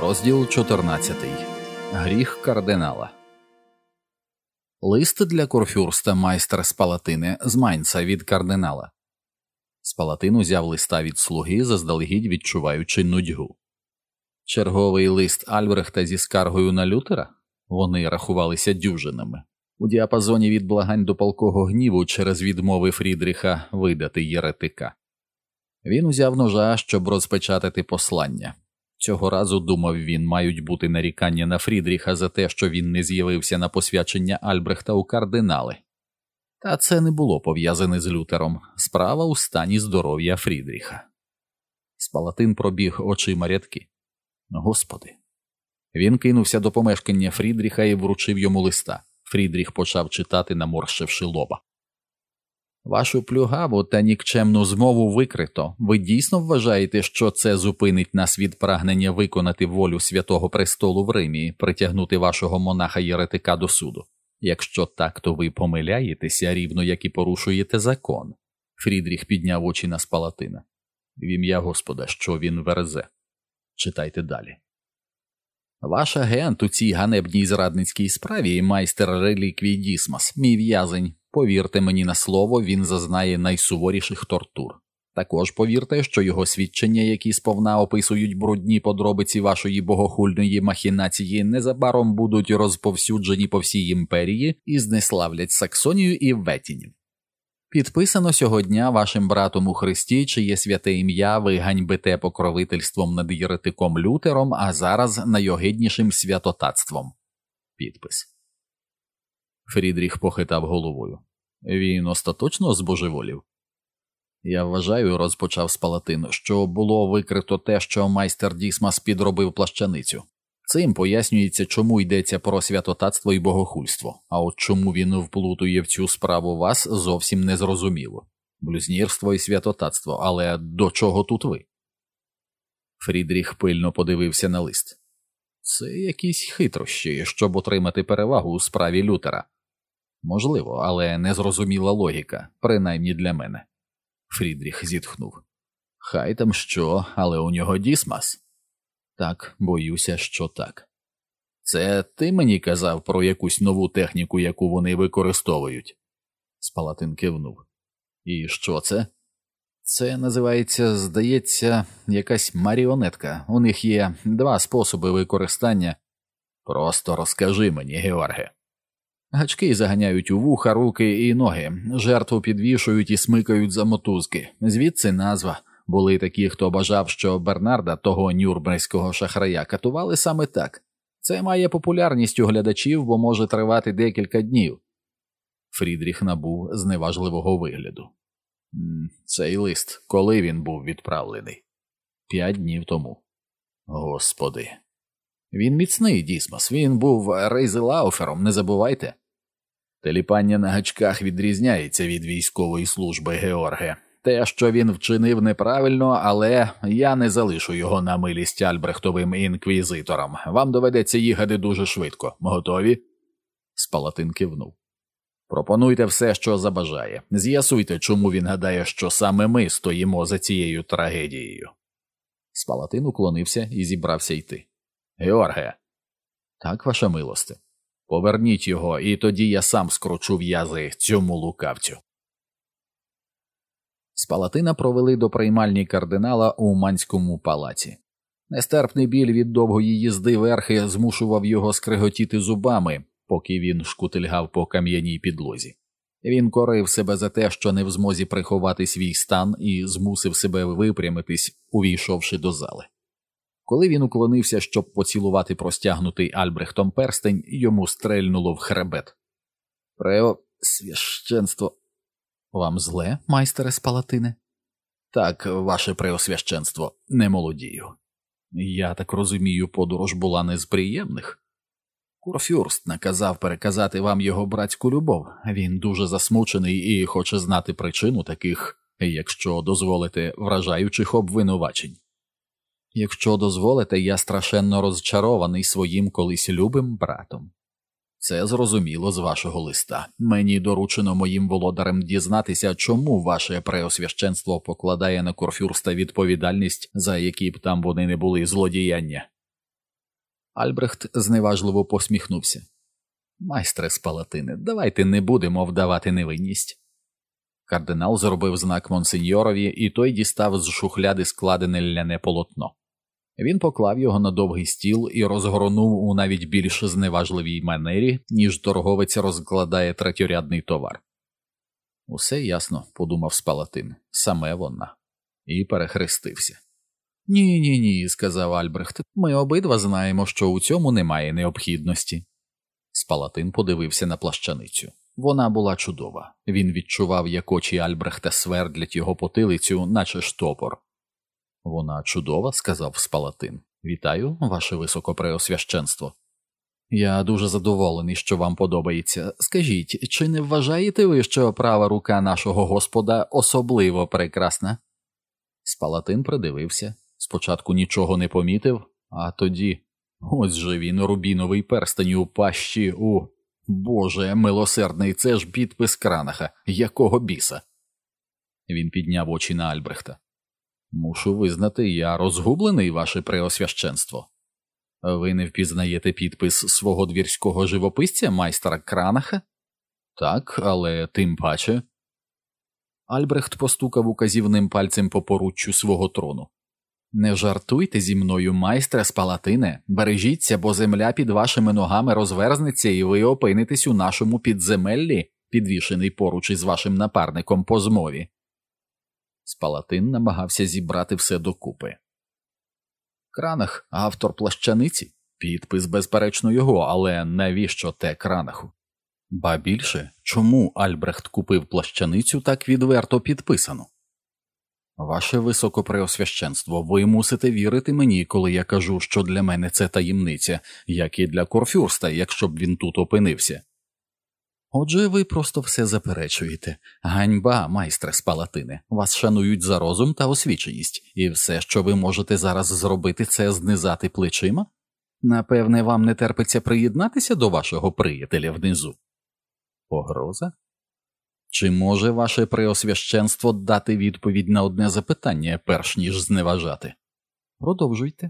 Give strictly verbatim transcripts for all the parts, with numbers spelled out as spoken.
Розділ чотирнадцятий. Гріх кардинала. Лист для курфюрста майстер Спалатине з Майнца від кардинала. Спалатин узяв листа від слуги, заздалегідь відчуваючи нудьгу. Черговий лист Альбрехта зі скаргою на Лютера? Вони рахувалися дюжинами. У діапазоні від благань до палкого гніву через відмови Фрідріха видати єретика. Він узяв ножа, щоб розпечатати послання. Цього разу, думав він, мають бути нарікання на Фрідріха за те, що він не з'явився на посвячення Альбрехта у кардинали. Та це не було пов'язане з Лютером. Справа у стані здоров'я Фрідріха. Спалатин пробіг очима рядки. Господи. Він кинувся до помешкання Фрідріха і вручив йому листа. Фрідріх почав читати, наморщивши лоба. Вашу плюгаву та нікчемну змову викрито. Ви дійсно вважаєте, що це зупинить нас від прагнення виконати волю Святого Престолу в Римі, притягнути вашого монаха-єретика до суду? Якщо так, то ви помиляєтеся, рівно як і порушуєте закон. Фрідріх підняв очі на Спалатина. В ім'я Господа, що він верзе. Читайте далі. Ваш агент у цій ганебній зрадницькій справі, майстер реліквій Дісмас, мій в'язень. Повірте мені на слово, він зазнає найсуворіших тортур. Також повірте, що його свідчення, які сповна описують брудні подробиці вашої богохульної махінації, незабаром будуть розповсюджені по всій імперії і знеславлять Саксонію і Ветінів. Підписано сьогодні вашим братом у Христі, чиє святе ім'я ви ганьбите покровительством над єретиком Лютером, а зараз найогиднішим святотатством. Підпис. Фрідріх похитав головою. Він остаточно збожеволів? Я вважаю, розпочав Спалатин, що було викрито те, що майстер Дісмас підробив плащаницю. Цим пояснюється, чому йдеться про святотатство і богохульство, а от чому він вплутує в цю справу вас, зовсім не зрозуміло. Блюзнірство і святотатство, але до чого тут ви? Фрідріх пильно подивився на лист. Це якісь хитрощі, щоб отримати перевагу у справі Лютера. Можливо, але незрозуміла логіка, принаймні для мене. Фрідріх зітхнув. Хай там що, але у нього Дісмас. Так, боюся, що так. Це ти мені казав про якусь нову техніку, яку вони використовують? Спалатин кивнув. І що це? Це називається, здається, якась маріонетка. У них є два способи використання. Просто розкажи мені, Георге. Гачки заганяють у вуха, руки і ноги, жертву підвішують і смикають за мотузки. Звідси назва. Були такі, хто бажав, що Бернарда, того нюрнберзького шахрая, катували саме так. Це має популярність у глядачів, бо може тривати декілька днів. Фрідріх набув зневажливого вигляду. Цей лист, коли він був відправлений? П'ять днів тому. Господи. Він міцний, Дісмас, він був рейзелауфером, не забувайте. Теліпання на гачках відрізняється від військової служби, Георге. Те, що він вчинив неправильно, але я не залишу його на милість Альбрехтовим інквізиторам. Вам доведеться їхати дуже швидко. Готові? Спалатин кивнув. Пропонуйте все, що забажає. З'ясуйте, чому він гадає, що саме ми стоїмо за цією трагедією. Спалатин уклонився і зібрався йти. Георге. Так, ваша милосте. Поверніть його, і тоді я сам скручу в'язи цьому лукавцю. Спалатина провели до приймальні кардинала у Манському палаці. Нестерпний біль від довгої їзди верхи змушував його скриготіти зубами, поки він шкутильгав по кам'яній підлозі. Він корив себе за те, що не в змозі приховати свій стан, і змусив себе випрямитись, увійшовши до зали. Коли він уклонився, щоб поцілувати простягнутий Альбрехтом перстень, йому стрельнуло в хребет. Преосвященство... Вам зле, майстере Спалатине? Так, ваше преосвященство, не молодію. Я так розумію, подорож була не з приємних. Курфюрст наказав переказати вам його братську любов. Він дуже засмучений і хоче знати причину таких, якщо дозволите, вражаючих обвинувачень. Якщо дозволите, я страшенно розчарований своїм колись любим братом. Це зрозуміло з вашого листа. Мені доручено моїм володарем дізнатися, чому ваше преосвященство покладає на курфюрста відповідальність, за які б там вони не були злодіяння. Альбрехт зневажливо посміхнувся. «Майстре з Палатини, давайте не будемо вдавати невинність». Кардинал зробив знак монсеньорові, і той дістав з шухляди складене ляне полотно. Він поклав його на довгий стіл і розгорнув у навіть більш зневажливій манері, ніж торговець розкладає третьорядний товар. «Усе ясно», – подумав Спалатин, – «саме вона». І перехрестився. «Ні-ні-ні», – сказав Альбрехт, – «ми обидва знаємо, що у цьому немає необхідності». Спалатин подивився на плащаницю. Вона була чудова. Він відчував, як очі Альбрехта свердлять його потилицю, наче штопор. «Вона чудова», – сказав Спалатин. «Вітаю, ваше високопреосвященство». «Я дуже задоволений, що вам подобається. Скажіть, чи не вважаєте ви, що права рука нашого Господа особливо прекрасна?» Спалатин придивився. Спочатку нічого не помітив, а тоді... Ось же він, рубіновий перстень у пащі у... Боже, милосердний, це ж підпис Кранаха. Якого біса? Він підняв очі на Альбрехта. «Мушу визнати, я розгублений, ваше преосвященство. Ви не впізнаєте підпис свого двірського живописця, майстра Кранаха?» «Так, але тим паче...» Альбрехт постукав указівним пальцем по поруччю свого трону. «Не жартуйте зі мною, майстре з Палатине, бережіться, бо земля під вашими ногами розверзнеться і ви опинитесь у нашому підземеллі, підвішений поруч із вашим напарником по змові». Спалатин намагався зібрати все докупи. «Кранах – автор плащаниці? Підпис, безперечно, його, але навіщо те Кранаху? Ба більше, чому Альбрехт купив плащаницю так відверто підписану? Ваше високопреосвященство, ви мусите вірити мені, коли я кажу, що для мене це таємниця, як і для Курфюрста, якщо б він тут опинився». «Отже, ви просто все заперечуєте. Ганьба, майстре з Палатини. Вас шанують за розум та освіченість, і все, що ви можете зараз зробити, це знизати плечима? Напевне, вам не терпиться приєднатися до вашого приятеля внизу?» «Погроза? Чи може ваше преосвященство дати відповідь на одне запитання, перш ніж зневажати?» «Продовжуйте».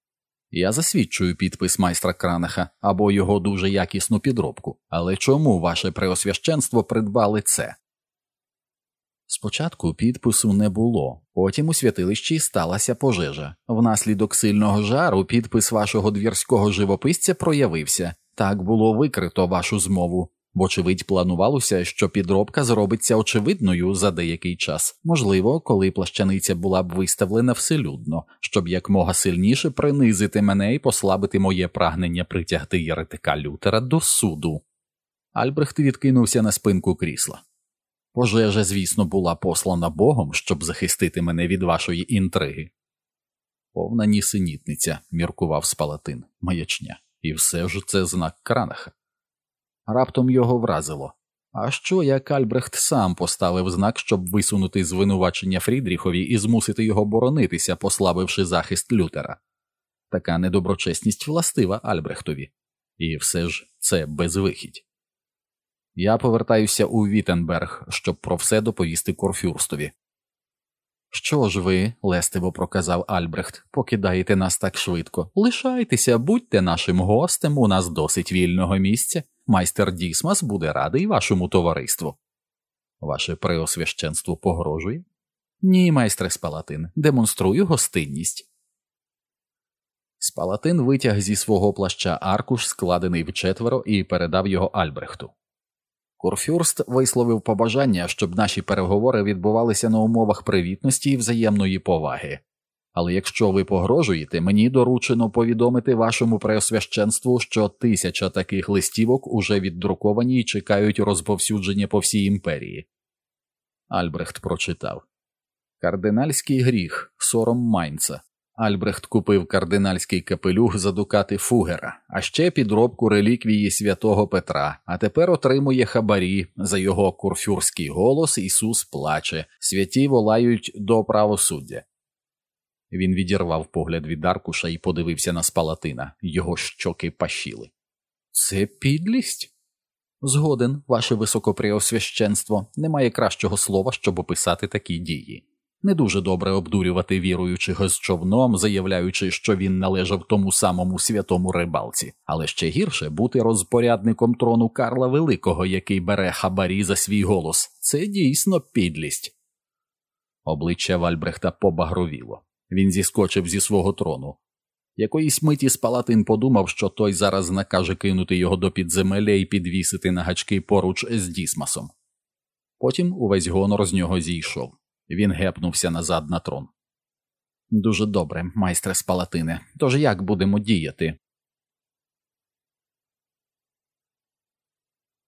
«Я засвідчую підпис майстра Кранаха або його дуже якісну підробку, але чому ваше преосвященство придбали це?» «Спочатку підпису не було, потім у святилищі сталася пожежа. Внаслідок сильного жару підпис вашого двірського живописця проявився. Так було викрито вашу змову. Вочевидь, планувалося, що підробка зробиться очевидною за деякий час, можливо, коли плащаниця була б виставлена вселюдно, щоб якмога сильніше принизити мене і послабити моє прагнення притягти єретика Лютера до суду». Альбрехт відкинувся на спинку крісла. «Пожежа, звісно, була послана Богом, щоб захистити мене від вашої інтриги». «Повна нісенітниця», – міркував Спалатин, – «маячня. І все ж це знак Кранаха». Раптом його вразило. А що, як Альбрехт сам поставив знак, щоб висунути звинувачення Фрідріхові і змусити його боронитися, послабивши захист Лютера? Така недоброчесність властива Альбрехтові. І все ж це безвихідь. «Я повертаюся у Віттенберг, щоб про все доповісти Курфюрстові». «Що ж ви, – лестиво проказав Альбрехт, – покидаєте нас так швидко? Лишайтеся, будьте нашим гостем, у нас досить вільного місця. Майстер Дісмас буде радий вашому товариству». «Ваше преосвященство погрожує?» «Ні, майстре Спалатин, демонструю гостинність». Спалатин витяг зі свого плаща аркуш, складений вчетверо, і передав його Альбрехту. «Курфюрст висловив побажання, щоб наші переговори відбувалися на умовах привітності і взаємної поваги. Але якщо ви погрожуєте, мені доручено повідомити вашому преосвященству, що тисяча таких листівок уже віддруковані і чекають розповсюдження по всій імперії». Альбрехт прочитав. «Кардинальський гріх, сором Майнца. Альбрехт купив кардинальський капелюх за дукати Фугера, а ще підробку реліквії святого Петра, а тепер отримує хабарі. За його курфюрський голос Ісус плаче, святі волають до правосуддя». Він відірвав погляд від аркуша і подивився на Спалатина. Його щоки пашіли. «Це підлість?» «Згоден, ваше високопреосвященство. Немає кращого слова, щоб описати такі дії». Не дуже добре обдурювати віруючих з човном, заявляючи, що він належав тому самому святому рибалці, але ще гірше бути розпорядником трону Карла Великого, який бере хабарі за свій голос. Це дійсно підлість. Обличчя Вальбрехта побагровіло. Він зіскочив зі свого трону. Якоїсь миті Спалатин подумав, що той зараз накаже кинути його до підземелля і підвісити на гачки поруч з Дісмасом. Потім увесь гонор з нього зійшов. Він гепнувся назад на трон. «Дуже добре, майстре Спалатине. Тож як будемо діяти?»